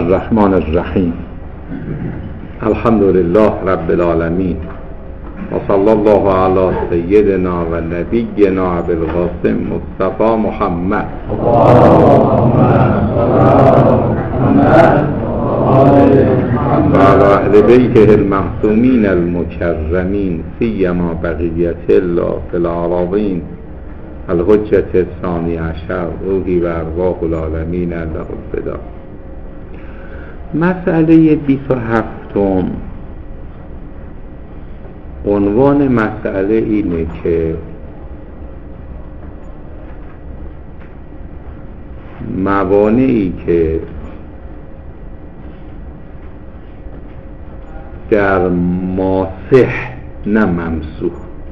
الرحمن الرحیم. الحمد لله رب العالمین و صلی الله علی سیدنا و نبینا ابی القاسم مصطفی محمد و علی اهل بیته المعصومین المکرمین سیما بقیة الله فی العالمین الحجة الثانی عشر روحی و ارواح العالمین له الفدا. مسئله 27 عنوان مسئله اینه که موانعی که در ماسح نه ممسوح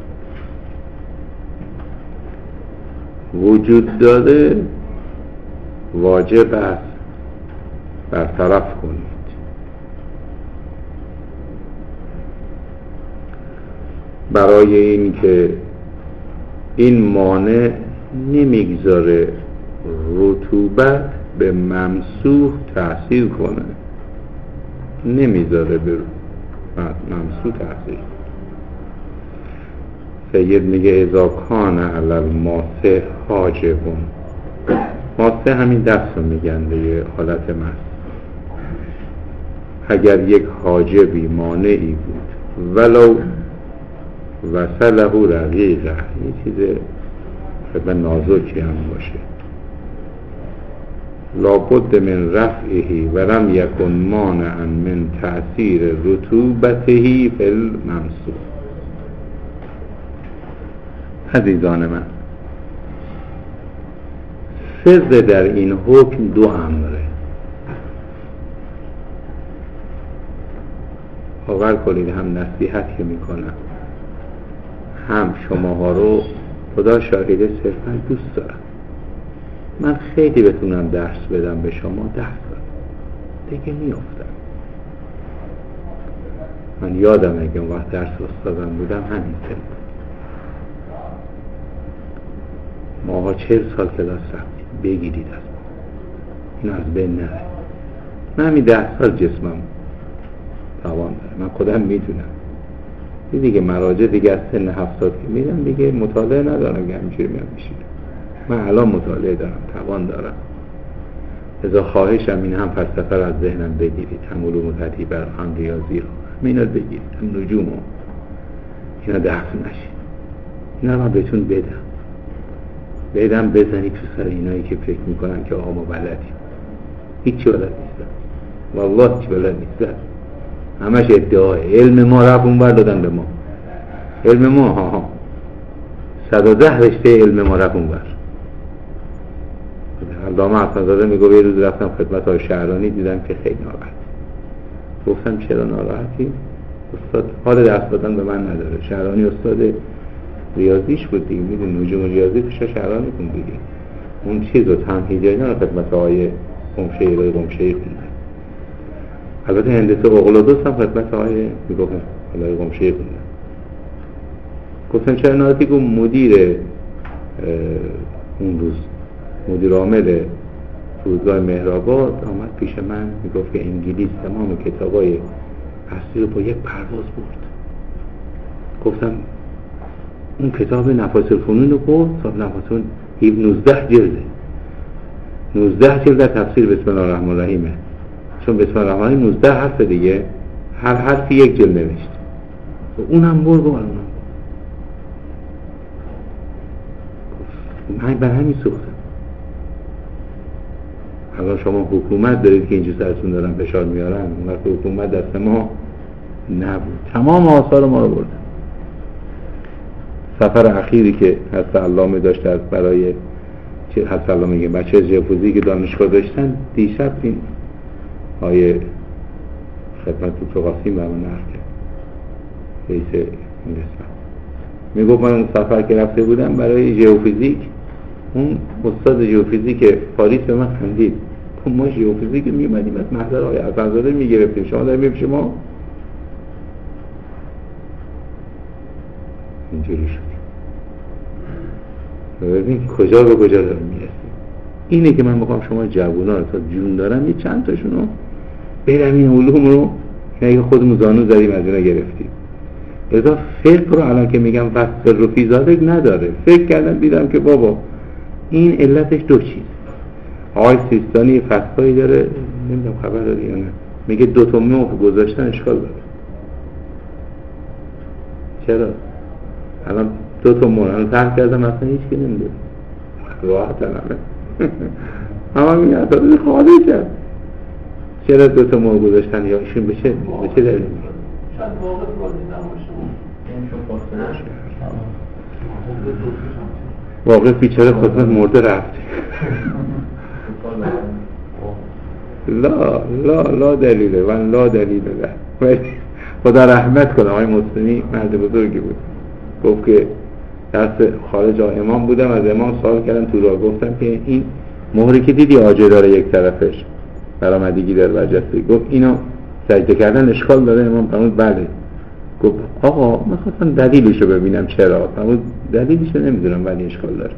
وجود داره واجب است برطرف کنید. برای این که این مانع نمیگذاره رطوبت به ممسوح تأثیر کنه، نمیذاره به ممسوح تأثیر. سید میگه اذا کان علی الماسح حاجبون. ماسح همین دست رو میگن به حالت مس. اگر یک حاجبی مانعی بود ولو وصله رقیقه، یه چیز خیلی نازکی هم باشه، لابد من رفعه ولم یکن مانعا من تأثیر رطوبته فی الممسوح. عزیزان من، سر در این حکم دو امره. باور کنید هم نصیحتی میکنم هم شماها رو خدا شاهده صرفا دوست دارم. من خیلی بتونم درس بدم به شما، درس بدم دیگه میافتم. من یادم اگه اون وقت درس استادم بودم همین سن بود. ماها 40 سال کلاس رفتیم، بگیرید از ما این از بین نره. من همین 10 سال جسمم توان داره، من خودم میدونم. دیگه مراجع دیگه از سن 70 که میرم دیگه مطالعه ندارم که همینجوری میام میشینم. من الان مطالعه دارم، توان دارم. ازا خواهشم این هم فلسفه رو از ذهنم بگیرید، هم علوم ترتیب هم ریاضی رو اینا بگیرید، هم نجوم رو اینا درس نشید. اینا رو من بهتون بدم بزنید تو سر اینایی که فکر میکنن که آقا ما بلدیم. هیچی بلد نیستن، والله هیچی بلد نیستن. همش ادعاه. علم ما رفت اون بر دادن به ما. علم ما 110 رشته علم ما رفت اون بر. علامه حسن‌زاده میگه یه روز رفتم خدمت آقای شهرانی، دیدم که خیلی ناراحت. گفتم چرا ناراحتی؟ استاد حال درس دادن به من نداره. شهرانی استاد ریاضیش بود دیگه، میدونی نجوم ریاضی پیش شهرانی کن دیگه. اون چیز رو تمهیدی اینا خدمت آقای قمشه‌ای خوندن. البته هندسه اقلادوس هم خدمت آقای میگفتم آقای قمشه‌ای خوندن. گفتم چرا ناراحتی؟ گفت مدیر اون روز مدیر عامل فرودگاه مهرآباد آمد پیش من میگفت که انگلیس تمام کتابای اصلی رو با یک پرواز برد. گفتم اون کتاب نفاس الفنون رو برد، صاحب نفاس الفنون 19 جلده، 19 جلد تفسیر بسم الله الرحمن الرحیمه. چون بسم الله الرحمن الرحیم 19 حرف دیگه، هر حرفی یک جلد نوشت. اونم برد و من به همین سوختم. اگر شما حکومت دارید که اینجا سرتون دارن فشار میارن، اون وقت حکومت دست ما نبود. تمام آثار ما رو بردن. سفر اخیری که حضرت علامه داشت از برای حضرت علامه میگه بچه ژئوفیزیک که دانشگاه داشتن، دیشب این آیه خدمت دکتر قاسم برام نقل کرد، رئیس انگلستان. میگفت من اون سفر که رفته بودم برای ژئوفیزیک، اون استاد ژئوفیزیک پاریس به من خندید. ما ژئوفیزیک میومدیم از محضر آقای حسن‌زاده میگرفتیم، شما داریم میبینید شما اینجوری شد. ببین کجا به کجا داریم میرسیم. اینه که من بخوام شما جوونا رو تا جون دارم یه چند تاشونو برم این علوم رو که خودمون زانو زدیم از اینا گرفتیم. لذا فقه رو الان که میگم وصف رو فیزادک نداره. فکر کردم دیدم که بابا این علتش دو چیز. آقای سیستانی فتوایی داره، نمیدونم خبر داری یا نه، میگه 2 تا مهر گذاشتن اشکال داره. چرا؟ الان 2 تا مهر الان طرح کردم اصلا هیچ که نمیدونه، راحت همه میگه اصلا خارجه. چرا 2 تا مهر گذاشتن یا ایشون به چه دلیل میگه؟ شاید واقع بازی نماشه واقع بیچاره خودمون مرده رفته. لا دلیله من لا دلیله لا. خدا رحمت کنه آقای مسلمی مرد بزرگی بود، گفت که درس خارج امام بودم، از امام سوال کردم تو راه، گفتم که این مهری که دیدی آجه داره یک طرفش برآمدگی داره برجسته، گفت اینو سجده کردن اشکال داره؟ امام فرمود بله. گفت آقا من خواستم دلیلشو ببینم چرا. فرمود دلیلشو نمیدونم ولی اشکال داره.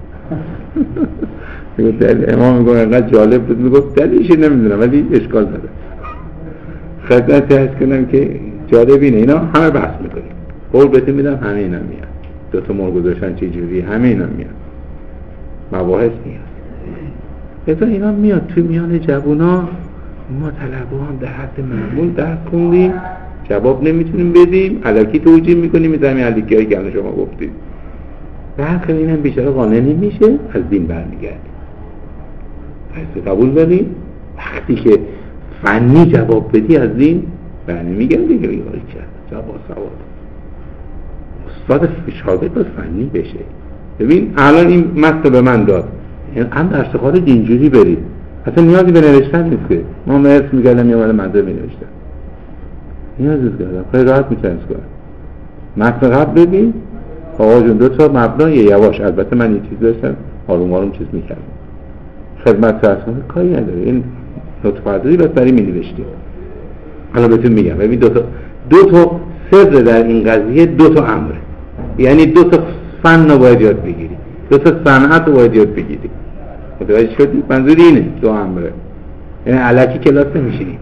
امام میگه انقدر جالب بود، میگفت دلیلشو نمیدونم ولی اشکال داره. خدمت عرض کنم که جالب اینه، اینا همه بحث میکنیم، قول بهتون میدم همه اینا میاد. 2 تا مهر گذاشتن چه جوری، همه اینا میاد، مباحث میاد. لذا اینا میاد توی میان جوونا. ما طلبه هم در حد معمول درس خوندیم، جواب نمیتونیم بدیم، الکی توجیه میکنیم، میذاریم الکی هایی که الان شما گفتید. برخی اینم بیچاره قانع نمیشه، از دین برمیگرده. پس قبول داریم وقتی که فنی جواب بدی از دین برنمیگرده دیگه. یاری کرد جواب سواد استاد شاگرد باید فنی بشه. ببین الان این متن به من داد، هم درس خارج اینجوری برید، اصلا نیازی به نوشتن نیست که ما مرس میگردم یه مال مدره بنوشتم، نیازی کردم خیلی راحت میتونست کنم. متن قبل ببین آقا جون 2 تا مبنا یواش، البته من یه چیز داشتم آروم چیز میکردم، خدمت رسانه کاری نداره، این نوت پردازی باید برای مینوشتیم. حالا بهتون میگم ببین 2 تا سر در این قضیه 2 تا امره، یعنی 2 تا فن رو باید یاد بگیری، 2 تا صنعت رو باید یاد بگیری. متوجه شدی؟ منظور اینه 2 امره، یعنی الکی کلاس نمیشینی.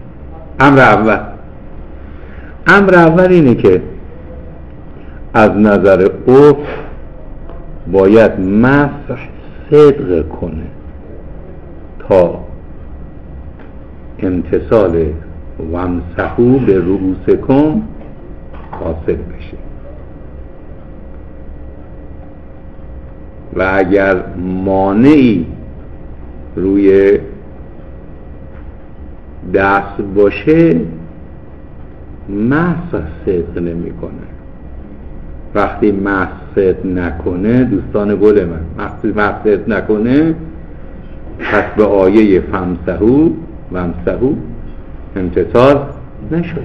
امر اول اینه که از نظر عرف باید مسح صدق کنه تا امتصال وامسحوا به رؤوسکم حاصل بشه. و اگر مانعی روی دست باشه مسح صدق نمی کنه. وقتی مسح صدق نکنه دوستان گل من، وقتی مسح صدق نکنه پس به آیه فامسحوا امتصال نشده.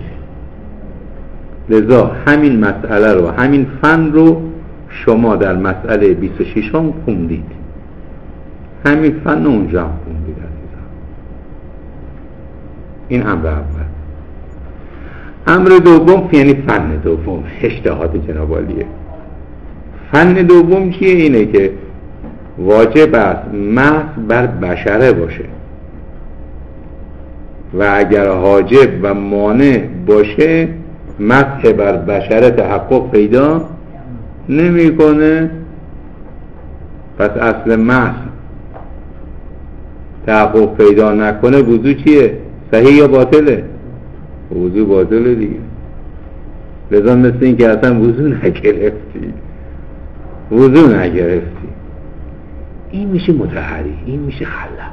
لذا همین مسئله رو، همین فن رو شما در مسئله 26 هم خوندید، همین فن رو اونجا هم خوندید عزیزان. این امر اول. امر دوم یعنی فن دوم، اجتهاد جناب عالیه. فن دوم چیه؟ اینه که واجب است مسح بر بشره باشه و اگر حاجب و مانع باشه مسح بر بشره تحقق پیدا نمیکنه. پس اصل مسح تحقق پیدا نکنه وضو چیه؟ صحیح یا باطله؟ وضو باطله دیگه. لذا مثل این که اصلا وضو نگرفتی. این میشه متحری، این میشه خلاق.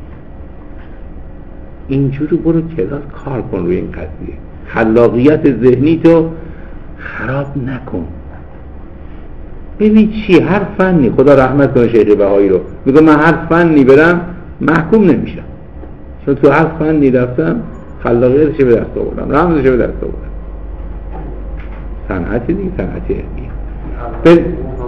اینجوری برو کلاس کار کن روی این قضیه. خلاقیت ذهنی تو خراب نکن. ببین چی هر فنی، خدا رحمت کنه شیخ بهایی رو، میگه من هر فنی برم محکوم نمیشم، چون تو هر فنی رفتم خلاقیتش به دست آوردم، رمزش به دست آوردم. صنعتی دیگه، صنعتی علمیه.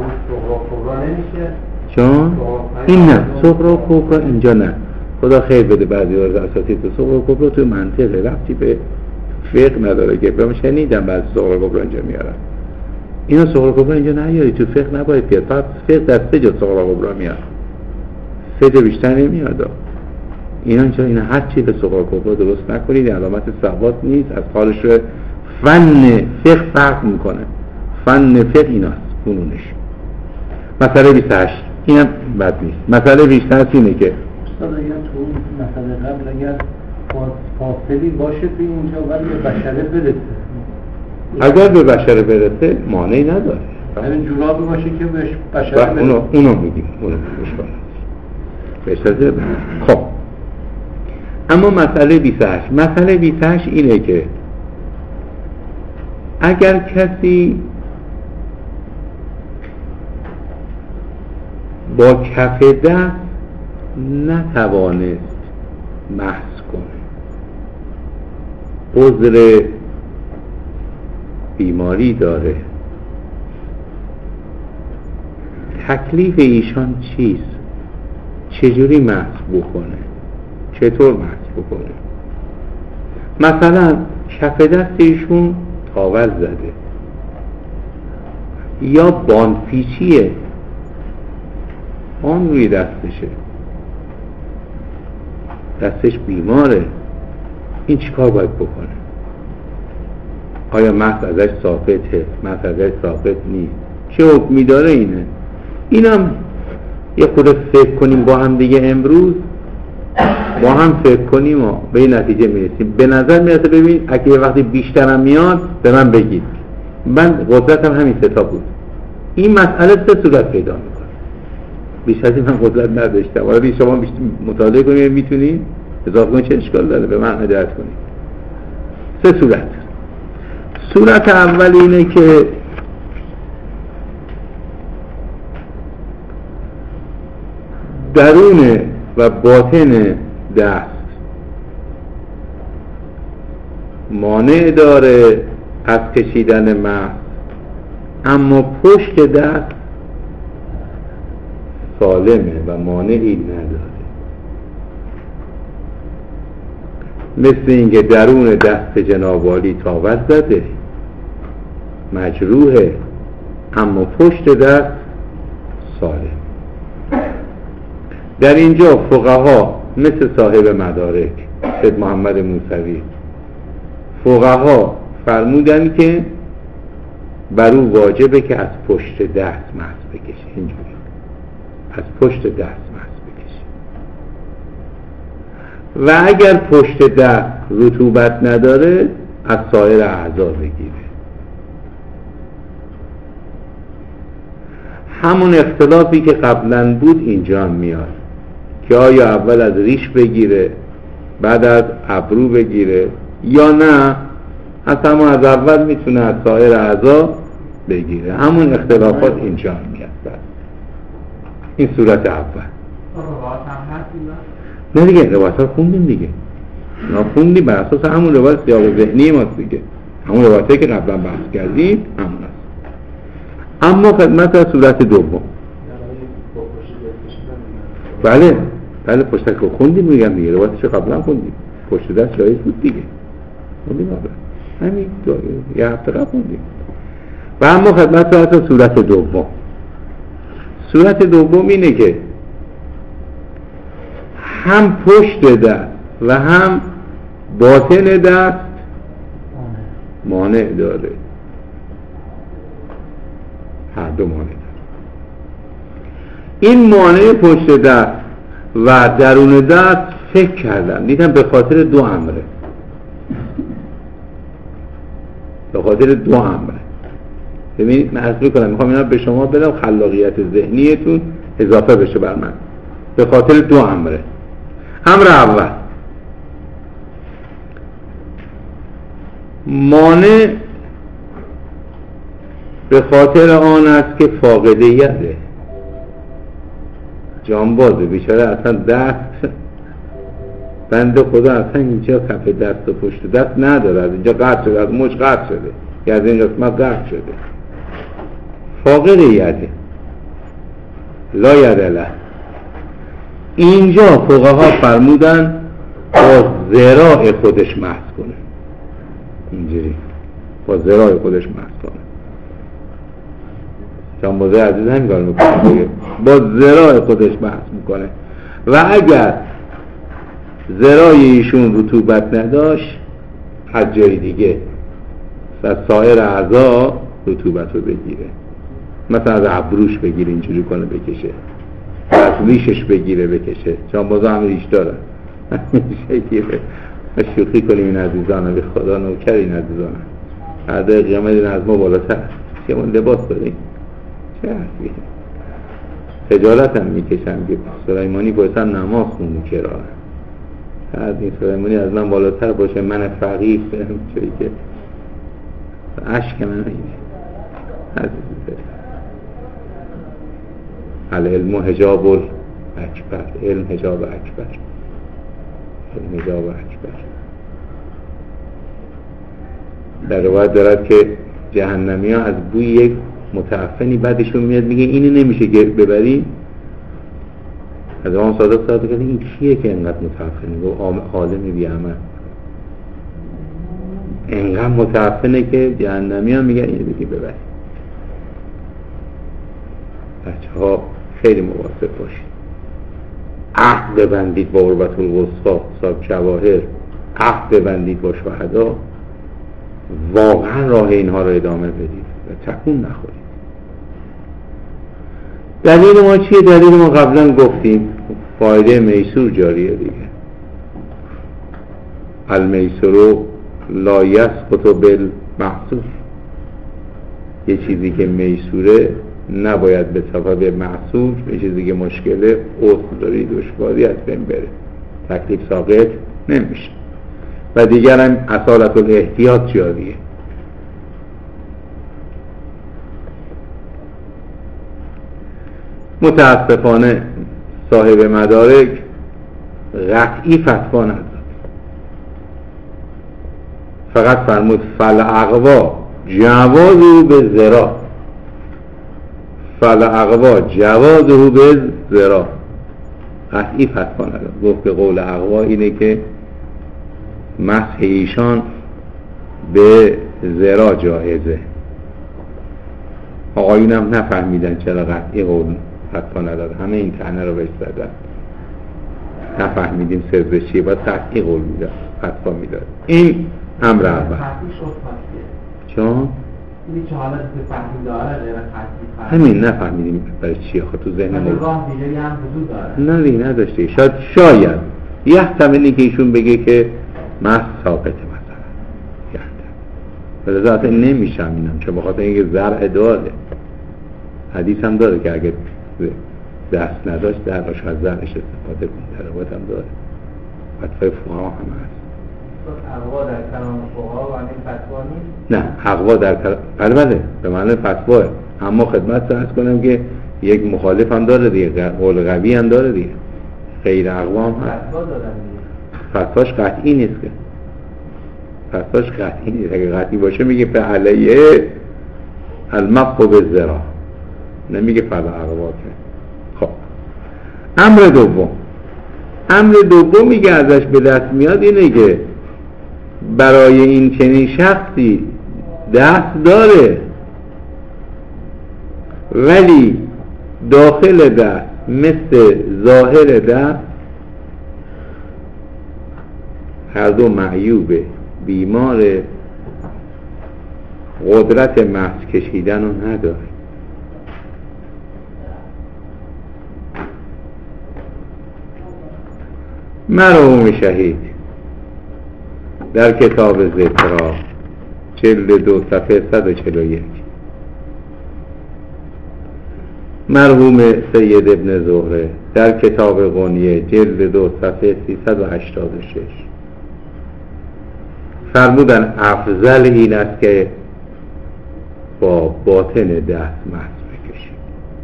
چون این نه صغرا و کبرا اینجا نه، خدا خیر بده. بعضی از اساتید تو صغرا و کبرا تو منطقه رفتی به فقه نداره که من شنیدم بعضی صغرا و کبرا اینجا میارن. اینا صغرا و کبرا اینجا نیاری، تو فقه نباید بیاد. فقه در 3 جا صغرا و کبرا میاد، 3 جا بیشتر نمیاد. اینا هر چی به سوغا کبرا درست نکنید، علامت ثبات نیست، از خارش رو فن فقه فرق میکنه. فن فقه ایناست فنونش. مسئله 28 اینم بد نیست. مسئله 28 اینه که استاد اگر تو مسئله قبل اگر فاصلی باشه تو اینجا ولی به بشره برسه، اگر به بشره برسه مانعی نداره، یعنی جورابی باشه که بهش بشره برسه، اونو میگیم، اونو اشکال نداره. خب اما مسئله 28 مسئله 28 اینه که اگر کسی با کف دست نتوانست محض کنه، عذر بیماری داره، تکلیف ایشان چیست؟ چجوری محض بکنه؟ چطور محض بکنه؟ مثلا کف دست ایشون تاول زده یا بانفیچیه، آن روی دستشه، دستش بیماره، این چیکار باید بکنه؟ آیا محض ازش ثابته؟ محض ازش ثابت نیست؟ چه حکمی داره اینه؟ اینم یه خود فکر کنیم با هم دیگه، امروز با هم فکر کنیم و به این نتیجه میرسیم. به نظر میرسه ببین اگه یه وقتی بیشترم میاد به من بگید، من قدرتم همین ستا بود. این مسئله 3 صورت پیدا میکنه، بیشتری من قدرت نداشتم، ولی شما بیشتر مطالعه کنید میتونید اضافه کنید، چه اشکال داره، به من هدایت کنید. 3 صورت. صورت اول اینه که درون و باطن دست مانع داره از کشیدن مغز، اما پشت دست سالمه و مانعی نداره. مثل اینکه درون دست جناب عالی تاول زده، مجروحه، اما پشت دست سالم. در اینجا فقها مثل صاحب مدارک سید محمد موسوی، فقها فرمودن که بر او واجبه که از پشت دست محض بکشه، اینجوری از پشت دست محض بکشه، و اگر پشت دست رطوبت نداره از سایر اعضا بگیره. همون اختلافی که قبلا بود اینجا هم میاد که آیا اول از ریش بگیره بعد از ابرو بگیره یا نه اصلا از اول میتونه از سایر اعضا بگیره. همون اختلافات اینجا هم میاد. این صورت اول. نه دیگه روایت ها خوندیم دیگه، خوندیم بر اساس همون روایت سیاق ذهنی ماست دیگه، همون روایتی که قبلا بحث کردیم همون است. اما خدمت از صورت دوم. بله پشت دست خوندیم، میگم دیگه روایتش قبلا خوندیم، پشت دست جایز بود دیگه، خوندیم قبلا، همین یه هفته قبل خوندیم. و اما خدمت از صورت دوم. صورت دوم اینه که هم پشت دست و هم باطن دست مانع داره، هر دو مانع داره. این مانع پشت دست و درون دست فکر کردم دیدم به خاطر 2 امره، به خاطر 2 امره. ببینید من عرض میکنم، میخوام اینا به شما بدم خلاقیت ذهنیتون اضافه بشه بر من. به خاطر 2 امره. امر اول، مانع به خاطر آن است که فاقدیته، جانبازه بیچاره، اصلا دست بنده خدا اصلا اینجا کف دست و پشت دست نداره، از اینجا قطع شده، از مچ قطع شده یا از این قسمت قطع شده، فاقدیته، لا یدله. اینجا فقها فرمودن با ذراع خودش محض کنه، اینجوری با ذراع خودش محض کنه. جانبازه عزیز همین کار میکنه، با ذراع خودش محض میکنه. و اگر ذرای ایشون رطوبت نداشت، از جای دیگه از سایر اعضا رطوبت رو بگیره، مثلا از ابروش بگیره اینجوری کنه بکشه، از ریشش بگیره بکشه، چون بازا هم ریش داره شکیره. شوخی کنیم این عزیزان، به خدا نوکر این عزیزان، هر در قیامت این از ما بالاتر چه من لباس داریم، چه هستی خجالت هم میکشم که سلیمانی بایستم نماز خونی کرا از این سلیمانی از من بالاتر باشه، من فقیر چوی که عشق من نگیره. العلم حجاب اکبر، علم حجاب اکبر، علم حجاب اکبر. در روایت دارد که جهنمی ها از بوی یک متعفنی بعدشون میاد میگه اینو نمیشه ببریم. از امام صادق صادق کرده این کیه که انقدر متعفنه؟ گفت عالم بی عمل، انقدر متعفنه که جهنمی ها میگن اینو دیگه ببریم. بچه ها خیلی مواظب باشید، عهد ببندید با قربت الوسطی صاحب جواهر، عهد ببندید با شهدا، واقعا راه اینها رو ادامه بدید و تکون نخورید. دلیل ما چیه؟ دلیل ما قبلا گفتیم فایده میسور جاریه دیگه. المیسور لا یسقط بالمحسور، یه چیزی که میسوره نباید به سبب محسور، یه چیزی که مشکله اصولی دشواری از بین بره، تکلیف ساقط نمیشه. و دیگر هم اصالت الاحتیاط جاریه. متاسفانه صاحب مدارک قطعی فتوا نداد، فقط فرمود فالاقوا جوازه به ذرا، فالاقوا جوازه به ذرا، قطعی فتوا نداد. گفت که قول اقوا اینه که مسح ایشان به ذرا جایزه. آقایون هم نفهمیدن چرا قطعی قول فتوا نداد، همه این طعنه رو بهش زدن، نفهمیدیم سر چیه، باید قطعی قول میداد، فتوا میداد. این امر اول. چون؟ این چه حالت فهمی داره غیر قطعی؟ همین نفهمیدیم برای چیه، خود تو ذهن ما راه دیگری هم وجود داره؟ نه دیگه نداشته. شاید یه احتمالی که ایشون بگه که محض ثابته مثلا، یه احتمال، ولی اصلا نمیشم اینم، چون بخاطر اینکه زرع داره، حدیث هم داره که اگه دست نداشت درش از زرعش استفاده کنه، روایت هم داره، فتوای فقها هم هست. اقوا در کلام فقها و این فتوا نیست؟ نه، اقوا در بله به معنی فتواه، اما خدمت عرض کنم که یک مخالف هم داره دیگه، قول قوی هم داره دیگه، غیر اقوا هم هست. فتوا دادن دیگه، فتواش قطعی نیست که، فتواش قطعی نیست. اگه قطعی باشه میگه فعلیه المسح بالذرا، نمیگه فعل اقوا. خب امر دومی که ازش به دست میاد اینه که برای این چنین شخصی دست داره، ولی داخل دست مثل ظاهر دست هر دو معیوبه، بیمار، قدرت محض کشیدن رو نداره. مرحوم شهید در کتاب ذکرا جلد 2 صفحه 141، مرحوم سید ابن زهره در کتاب غنیه جلد 2 صفحه 386 فرمودن افضل این است که با باطن دست محض بکشید.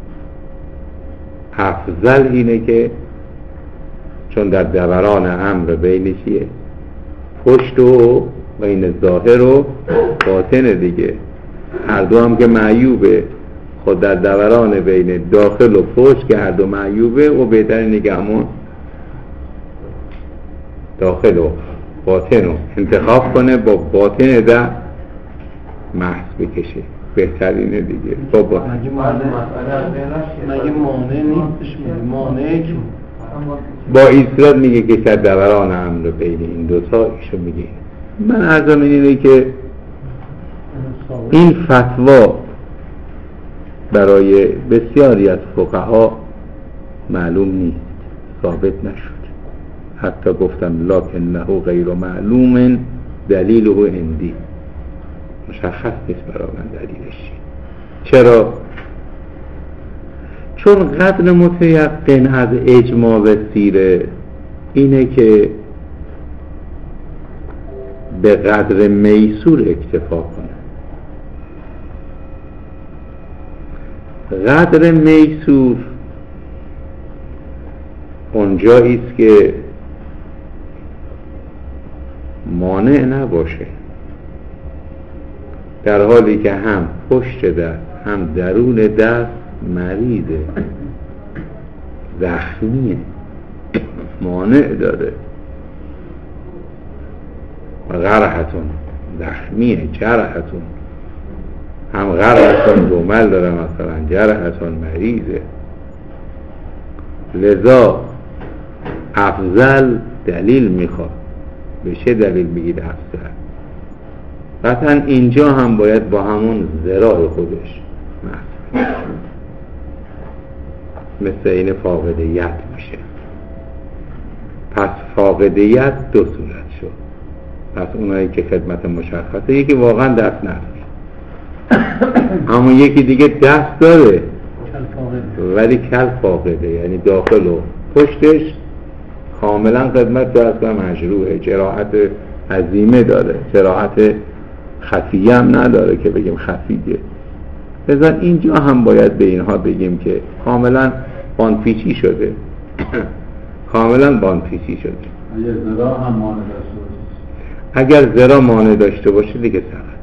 افضل اینه که چون در دوران امر بین چیه؟ پشت و بین ظاهر و باطن دیگه، هر دو هم که معیوبه، خود در دوران بین داخل و پشت که هر دو معیوبه و بهتر نگهمون داخل و باطن رو انتخاب کنه، با باطن دست محض بکشه، بهترینه دیگه. مگه مانع نیستش؟ مانعی که با این صورت میگه که شد دوران امر بین این دوتا ایشو میگه. من عرضم اینه که این فتوا برای بسیاری از فقها معلوم نیست، ثابت نشد. حتی گفتم لکنه غیر معلوم دلیله عندی، مشخص نیست برای من دلیلش. چرا؟ چون قدر متیقن از اجماع و سیره اینه که به قدر میسور اکتفا کنه. قدر میسور اونجاییست که مانع نباشه، در حالی که هم پشت دست هم درون دست مریضه، زخمیه، مانع داره، غرحتون زخمیه، جرحتون هم غرحتون دومل داره، مثلا جرحتون مریضه. لذا افضل دلیل میخواد. به چه دلیل بگید افضل؟ قطعا اینجا هم باید با همون ذراع خودش مثل این فاقد ید میشه. پس فاقد ید دو صورت شد. پس اونایی که خدمت مشخصه، یکی واقعا دست نداره، اما یکی دیگه دست داره ولی کل فاقده، یعنی داخل و پشتش کاملا خدمت دست و مجروحه، جراحت عظیمه داره، جراحت خفیه هم نداره که بگیم خفیه. لذا اینجا هم باید به اینها بگیم که کاملا باندپیچی شده، کاملا باندپیچی شده. اگر ذرا هم مانع داشته باشه، اگر ذرا مانع داشته باشه دیگه سقط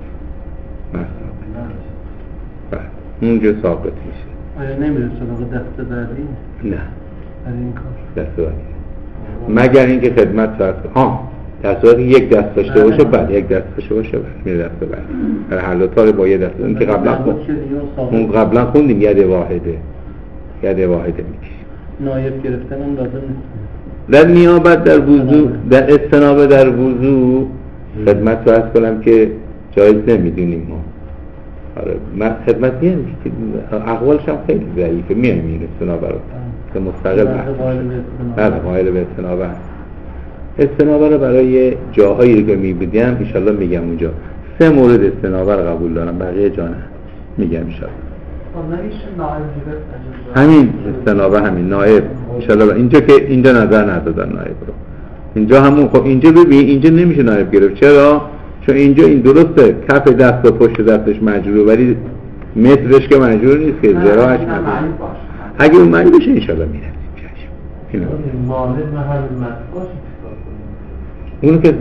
مثلا اونجا ثابت میشه. آیا نمیره سراغ دست بعدی؟ نه، برای این کار دست بعدی مگر اینکه خدمت فرض در صورتی یک دست داشته باشه، بعد یک دست داشته باشه بعد میره دست بعد. در حل تار با یه دست، اون که قبلا خوندیم ید واحده میکشیم. نایب گرفتن هم لازم نیست. در نیابت در وضو، در استنابه در وضو خدمت فرض کنم که جایز نمیدونیم ما. آره من خدمت میگم که اقوالش هم خیلی ضعیفه، میایم این استنابه رو که مستقل بحث قائل به استنابه. استنابه رو برای جاهایی که میبودیم انشالله میگم اونجا 3 مورد استنابه رو قبول دارم، بقیه جا نه، میگم انشالله. همین استنابه همین نائب انشالله. اینجا که اینجا نظر ندادن نائب رو، اینجا همون. خب اینجا ببین اینجا نمیشه نائب گرفت. چرا؟ چون اینجا این درسته کف دست و پشت دستش مجروح، ولی مترش که مجروح نیست که ذراعش مجروح. اگه اون معنی بشه انشالله میرسیم. چشم اونو که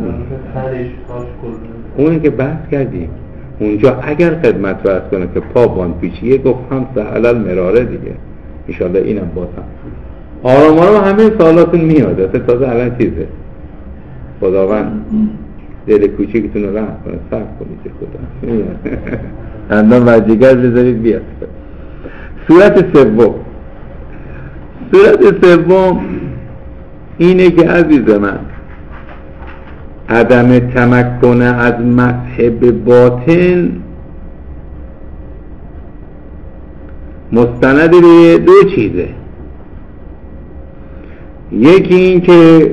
بحث کردیم اونجا اگر خدمت فرض کنه که پا باندپیچیه گفتم سهلال مراره دیگه انشالله اینم بازم آرام همه سوالاتون میاد. تازه الان چیزه خداوند دل کوچیکتون رو رحم کنه، صبر کنید که خدا اندام وجیگر بذارید بیاد. صورت سوم اینه که عزیز من عدم تمکن از مسح به باطن مستند به 2 چیزه. یکی این که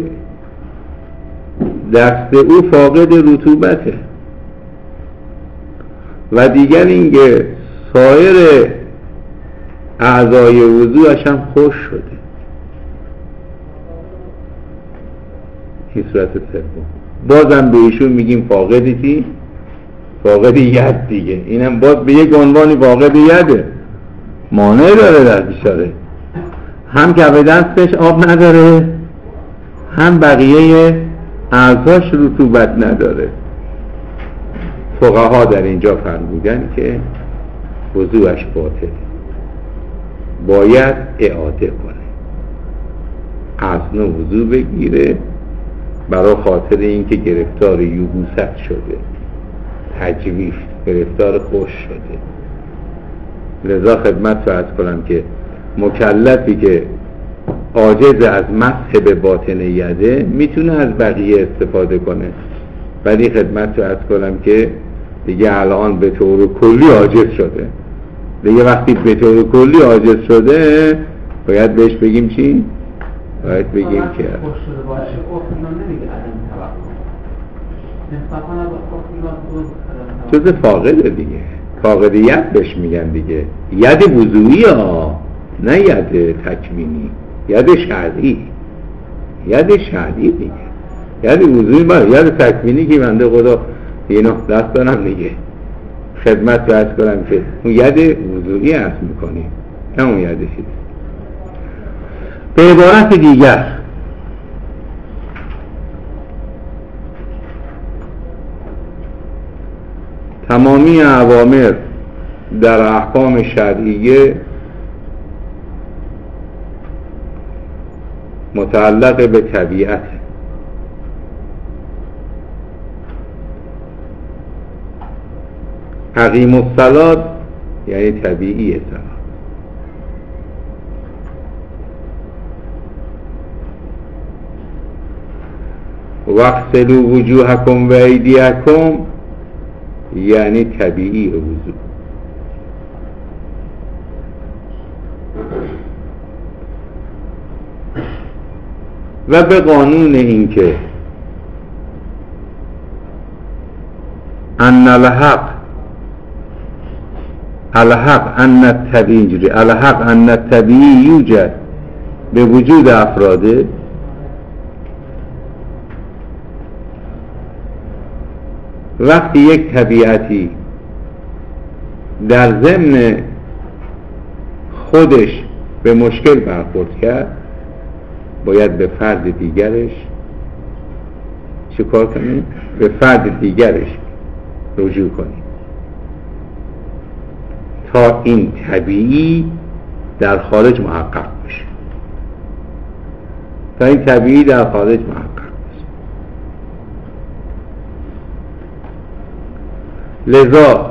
دست او فاقد رطوبته و دیگر این که سایر اعضای وضوعش هم خوش شده. این صورت سوم. بازم به ایشون میگیم فاقدی، فاقد ید دیگه. اینم باز به یک عنوانی فاقد یده، مانع داره در بیچاره، هم کف دستش آب نداره هم بقیه اعضاش رطوبت نداره. فقها در اینجا فرمودن که وضوعش باطل، باید اعاده کنه، از نو وضو بگیره برای خاطر اینکه گرفتار یبوست شده، تجویف، گرفتار خوش شده. لذا خدمت فرض کنم که مکلفی که عاجز از مسح به باطن یده میتونه از بقیه استفاده کنه، ولی خدمت رو عرض کنم که دیگه الان به طور کلی عاجز شده. دیگه وقتی به طور کلی عاجز شده باید بهش بگیم چی؟ باید بگیم که جز فاقده دیگه، فاقدیت بهش میگن دیگه. ید وضوعی ها، نه ید تکوینی، ید شرعی، ید شرعی دیگه. ید وضوعی باید، ید تکوینی که بنده خدا اینو دست دارم دیگه، خدمت رو عرض کنم که اون ید وضوعی عرض میکنی، نه اون ید چیز. به عبارت دیگر تمامی اوامر در احکام شرعیه متعلق به طبیعت. اقیم الصلاة یعنی طبیعی صلاة، واغسلوا وجوهکم و ایدیکم یعنی طبیعی وضو. و به قانون این که ان الحق ان الطبیعی یوجد به وجود افراده، وقتی یک طبیعتی در ضمن خودش به مشکل برخورد کرد باید به فرد دیگرش چه کار کنیم؟ به فرد دیگرش رجوع کنیم تا این طبیعی در خارج محقق بشه، تا این طبیعی در خارج محقق بشه. لذا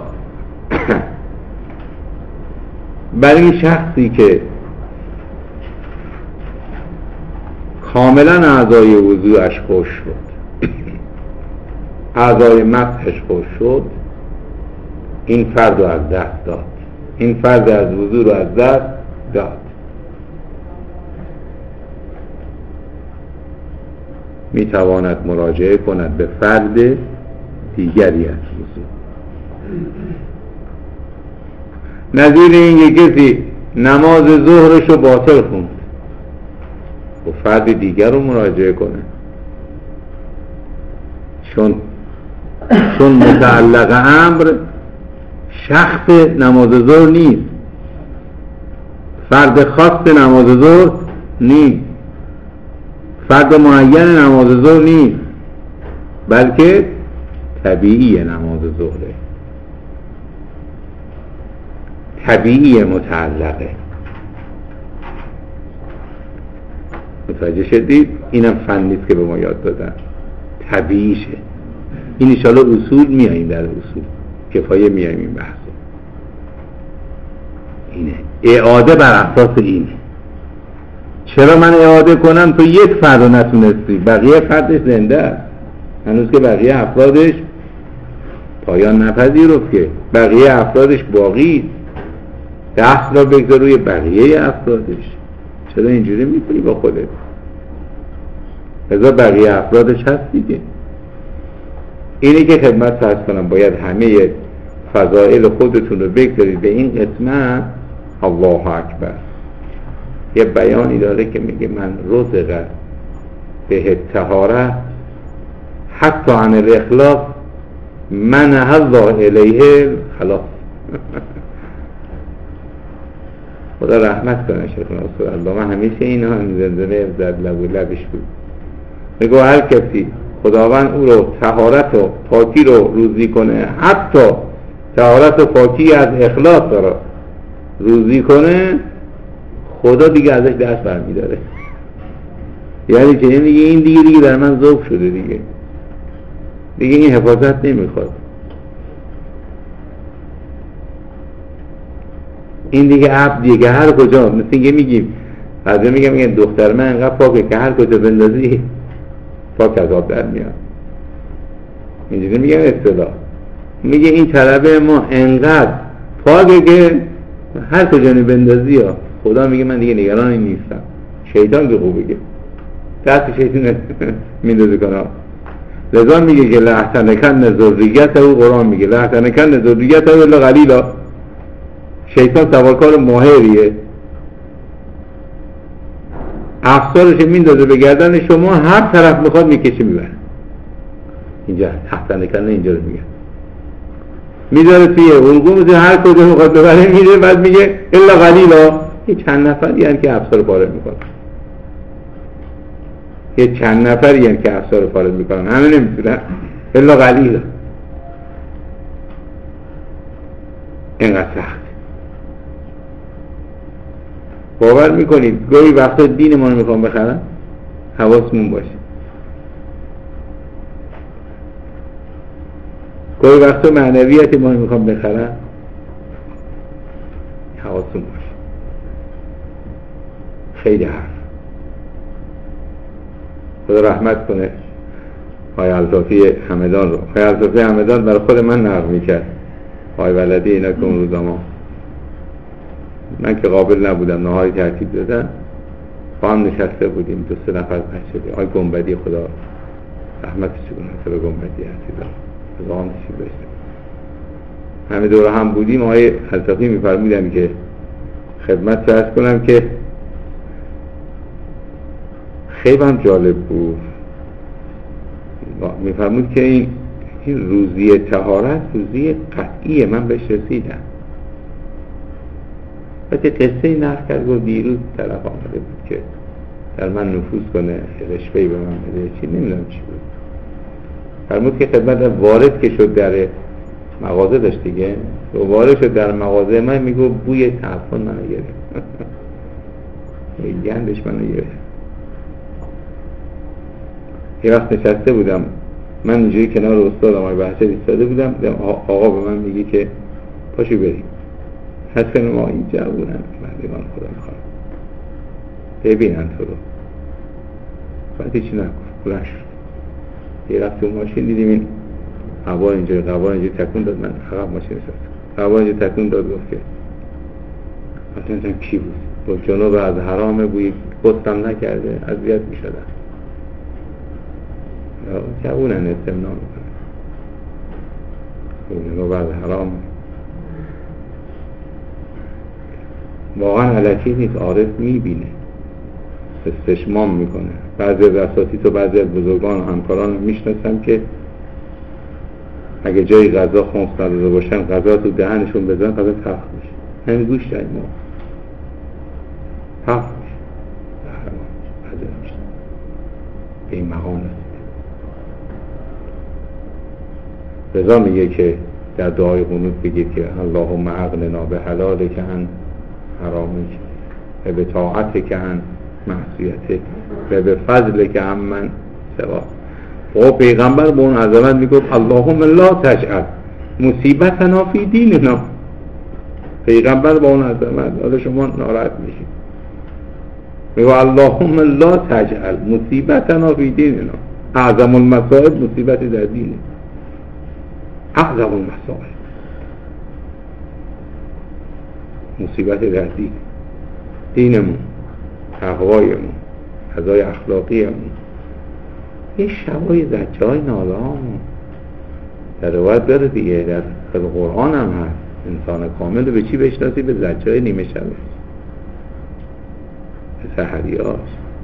برای شخصی که کاملا اعضای وضوعش خوش شد، اعضای مسحش خوش شد، این فرد رو از دست داد، این فرد از وضوع رو از دست داد. میتواند مراجعه کند به فرد دیگری از وضوع. نظیر این کسی نماز ظهرش رو باطل خوند و فرد دیگر رو مراجعه کنه، چون متعلق امر شخص نماز ظهر نیست، فرد خاص نماز ظهر نیست، فرد معین نماز ظهر نیست، بلکه طبیعی نماز ظهره، طبیعی متعلقه. متوجه شدید؟ اینم فنیست که به ما یاد دادن، طبیعیشه. این انشاءالله اصول میاییم، در اصول کفایه میاییم این بحث. اینه اعاده بر اساس اینه. چرا من اعاده کنم؟ تو یک فرد رو نتونستی، بقیه فردش زنده است، هنوز که بقیه افرادش پایان نپذیرفت، که بقیه افرادش باقی، دست را بگذار روی بقیه افرادش. چرا اینجوری میکنی با خودت؟ بذار بقیه افرادش هست دیگه. اینه که خدمت عرض کنم باید همه فضائل خودتون رو بگذارید به این قسمت. الله اکبر. یه بیانی داره که میگه من رزق به طهاره حتی عن الاخلاص من الله الیه خلاص. خدا رحمت کنه شیخ ناصر الله، من همیشه اینا هم زنده زد لب و لبش بود. میگه هر کسی خداوند او رو طهارت و پاکی رو روزی کنه، حتی طهارت و پاکی از اخلاص رو روزی کنه، خدا دیگه ازش دست برمیداره. یعنی که این دیگه در من ذوب شده، دیگه این حفاظت نمیخواد، این دیگه عبدیه که هر کجا، مثل اینکه میگیم بعضی میگن دختر من انقدر پاکه که هر کجا بندازی پاک از آب در میاد. اینجوری میگن اصطلاح. میگه این طلبه ما انقدر پاکه که هر کجا بندازی ها. خدا میگه من دیگه نگران این نیستم. شیطان که خوب بگه دست شیطان میندازه کنه. لذا میگه که لحتنکن ذریته، او قرآن میگه لحتنکن ذریته الا قلیلا. شیطان سوارکار ماهریه، افسارش میندازه به گردن شما، هر طرف میخواد میکشه میبره. اینجا لحتنکن اینجا رو میگه میذاره توی حلقوم، هر کجا میخواد ببره میره. بعد میگه الا قلیلا، یه چند نفری هن که افسار پاره میکنن، یه چند نفری هن که افسار پاره میکنن، همه نمیتونن. الا قلیلا اینقدر سخت. باور میکنید گاهی وقتا دین ما رو میخوام بخرن، حواسمون باشه. گاهی وقتا معنویت ما رو میخوام بخرن، حواسمون باشه. خیلی حرف. خدا رحمت کنه آقای الطافی همدان رو. آقای الطافی همدان برای خود من نقل میکرد، آقای ولدی اینا که اون روزا من که قابل نبودم نهاری ترتیب دادن، با هم نشسته بودیم، 2-3 نفر بچه. آقای گنبدی خدا رحمتش کنه، خدا گنبدی عزیزم از آن نشید داشتیم، همه دور هم بودیم. آقای الطافی میفرمودن که خدمت عرض کنم که خیلی هم جالب بود. میفرمود که این روزی طهارت روزی قطعیه، من بهش رسیدم. وقتی قصه نقل کرد و دیروز طرف آمده بود که در من نفوذ کنه، رشوهی به من بده، چی نمیدونم چی بود. فرمود که خدمت وارد که شد در مغازه داشت دیگه، و وارد شد در مغازه من، میگو بوی تعفن منو گرفت، گندش منو گرفت. یه وقت نشسته بودم من اینجوری کنار استاد آقای بحثه ایستاده بودم، آقا به من میگه که پاشو بریم. حسن ما این جوونن مردمان خدا میخوام ببینن تو رو. بعد هیچی نکن، بلند شد. یه رفت تو ماشین دیدیم این قبار اینجا تکون داد، من عقب ماشین نشستم، قبار اینجا تکون داد، گفت که مثلا کی بود؟ با جنوب از حرامه، بوی گستم نکرده، اذیت میشدن. جوونن استمنا میکنن، جنوب از حرامه. واقعا علکی نیست، عارف میبینه، استشمام میکنه. بعضی از اساتید و بعضی از بزرگان و همکاران میشناسم که اگه جای غذا خمس نداده باشن، غذا تو دهنشون بزن، غذا تلخ میشه. همین گوش داریم ما تلخ میشه، غذا میشه. به این مقام رسیده. رضا میگه که در دعای قنوت بگید که اللهم اغننا به حلالک عن حرامک و به طاعتک عن معصیتک و به فضلک عن من سواک. و پیغمبر به اون عظمت میگفت اللهم لا تجعل مصیبتنا فی دیننا. پیغمبر با اون عظمت، حالا شما ناراحت میشید، میگه اللهم لا تجعل مصیبتنا فی دیننا. اعظم المصائب مصیبت در دینه، اعظم المصائب مصیبت در دین، دینمون، تقوایمون، فضای اخلاقیمون، یه شبای زجای نالامون. در روایت داره دیگه، در قرآن هم هست، انسان کامل به چی بشناسی؟ به زجای نیمه شبه، به سحریاش.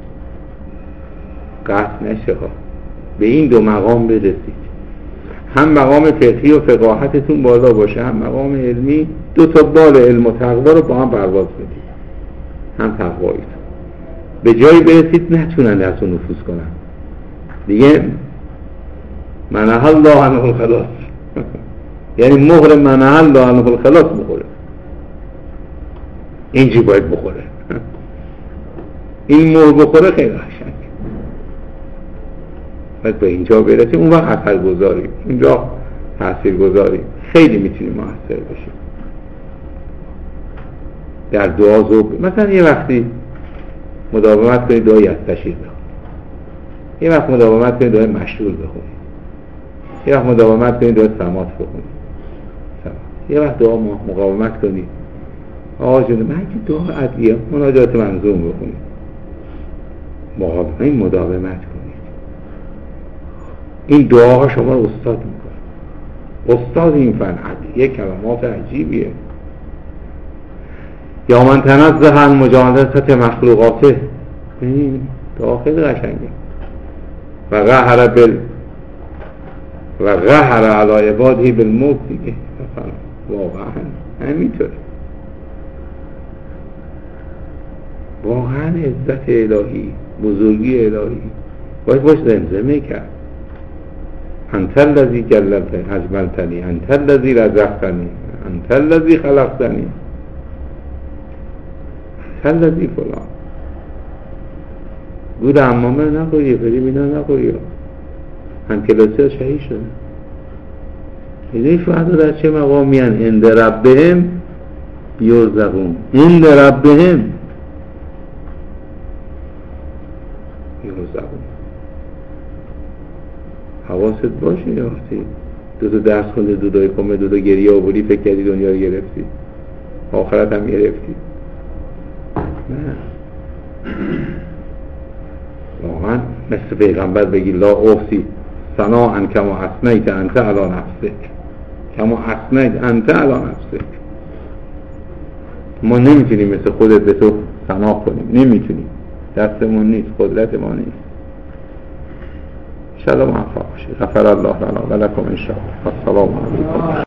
قطع نشه ها، به این دو مقام برسید. هم مقام فقهی و فقاهتتون بالا باشه، هم مقام علمی. 2 تا بال علم و تقوا رو با هم پرواز بدید، هم تقواییتون به جایی برسید نتونن درتون نفوذ کنن دیگه. منح الله عنه الخلاص یعنی مهر منح الله عنه الخلاص بخوره. اینجی باید بخوره. این مهر بخوره خیلی قشنگ. باید به اینجا برسیم، اون وقت اثر گذاریم، اونجا تأثیر گذاریم، خیلی میتونیم مؤثر بشیم در دعا. مثلا یه وقتی مداومت کنید دعای یستشیر بخونید، یه وقت مداومت کنید دعای مشهور بخونید، یه وقت مداومت کنید دعای سمات بخونید، یه وقت دعا مقاومت کنید آقا جون من که دعا ادعیه مناجات منظوم بخونید، مداومت کنید. این دعاها شما رو استاد میکنه، استاد این فن. ادعیه کلمات عجیبیه. یا من تنزه عن مجالست مخلوقاته، این دعا خیلی قشنگه. و قهر علی عباده بالموت دیگه، واقعا همینطوره. واقعا عزت الهی، بزرگی الهی باش زمزمه کرد. انت الذی اجملتنی، انت الذی رزقتنی، انت الذی خلقتنی، انت الذی فلان. گود عمامه نخوریه، بریم اینا نخوریه. همکلاسی شهید شده. این شهدا در چه مقامی هن؟ عند ربهم یرزقون، عند ربهم یرزقون. حواست باشه یا وقتی دو درس خونده، دو دای کمه، دو گریه آوری، فکر کردی دنیا رو گرفتی، آخرت هم گرفتی. نه واقعا مثل پیغمبر بگی لا احصی ثناء کما اثنیت انت علی نفسک، کما اثنیت انت علی نفسک. ما نمیتونیم مثل خودت به تو ثنا کنیم، نمیتونیم، دستمون نیست، قدرت ما نیست. ان شاء الله موفق باشید. غفر الله لنا و لکم ان شاء الله. السلام علیکم.